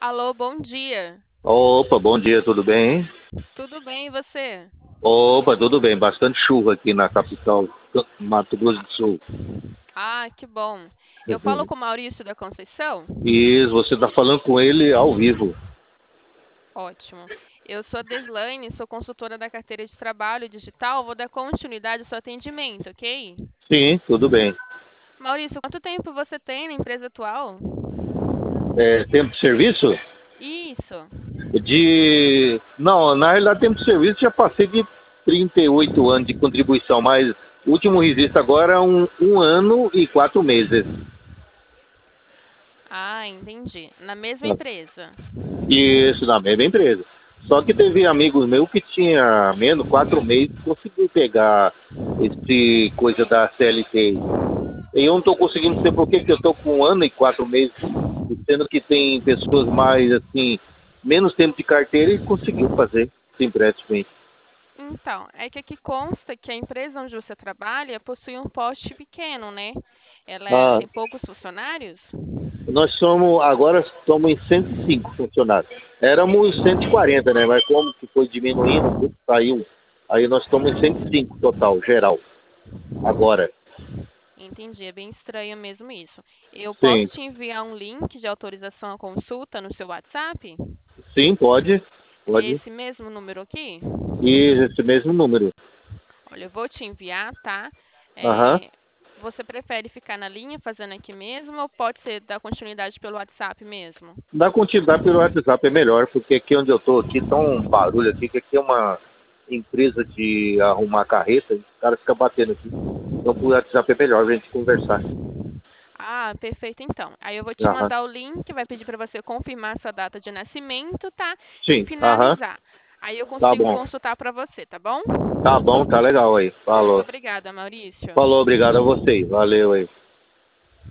Alô, bom dia. Opa, bom dia, tudo bem? Tudo bem, e você? Opa, tudo bem. Bastante chuva aqui na capital, Mato Grosso do Sul. Ah, que bom. Eu falo Uhum. com o Maurício da Conceição? E você está falando com ele ao vivo? Ótimo. Eu sou a Deslaine, sou consultora da carteira de trabalho digital. Vou dar continuidade ao seu atendimento, ok? Sim, tudo bem. Maurício, quanto tempo você tem na empresa atual? Tempo de serviço? Isso. Não, na realidade, tempo de serviço já passei de 38 anos de contribuição, mas o último registro agora é um ano e 4 meses. Ah, entendi. Na mesma empresa. Isso, na mesma empresa. Só que teve amigos meus que tinha menos 4 meses, conseguiu pegar esse coisa da CLT. E eu não estou conseguindo ser por que eu estou com 1 ano e 4 meses, sendo que tem pessoas mais assim, menos tempo de carteira e conseguiu fazer esse empréstimo. Então, é que aqui consta que a empresa onde você trabalha possui um poste pequeno, né? Ah, Tem poucos funcionários? agora somos em 105 funcionários. Éramos 140, né? Mas como que foi diminuindo, saiu. Aí nós estamos em 105 total, geral, agora. Entendi, é bem estranho mesmo isso. Eu Sim, posso te enviar um link de autorização à consulta no seu WhatsApp? sim, pode. É Pode. esse mesmo número aqui? E esse mesmo número. Olha, eu vou te enviar, tá? Aham. É, Você prefere ficar na linha fazendo aqui mesmo ou pode ser dar continuidade pelo WhatsApp mesmo? Dá continuidade pelo WhatsApp é melhor, porque aqui onde eu estou aqui tá um barulho aqui, que aqui é uma empresa de arrumar carreta, e os caras ficam batendo aqui. Então por WhatsApp é melhor a gente conversar. Ah, perfeito então. Aí eu vou te Aham. mandar o link, vai pedir para você confirmar sua data de nascimento, tá? E Sim, aham. finalizar. Aí eu Tá consigo bom. consultar para você, tá bom? Tá bom, tá legal aí. Muito Falou. obrigada, Maurício. Falou, obrigado a vocês. Valeu aí.